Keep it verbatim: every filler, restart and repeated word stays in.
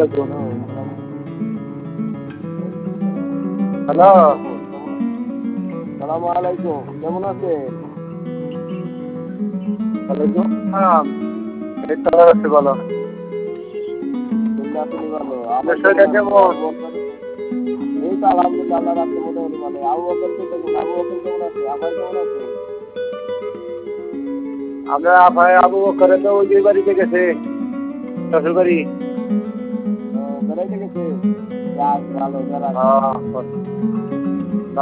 আলাইকুম। হ্যালো, সালাম আলাইকুম, কেমন আছেন? ওয়ালাইকুম আসসালাম। এই তো আছি ভালো। আপনি ভালো? আপনার শরীরটা কেমন? এই তো আলহামদুলিল্লাহ, আল্লাহ রাখছে মোটামুটি ভালো। আবু বকর কে দেখুন, আবু বকর কেমন আছে? আপাই কেমন আছে? আমরা আপাই আবু বকরে তো ওই যে বাড়িতে গেছে, শ্বশুর বাড়ি। ও বেড়াইতে গেছে? যাক ভালো, যারা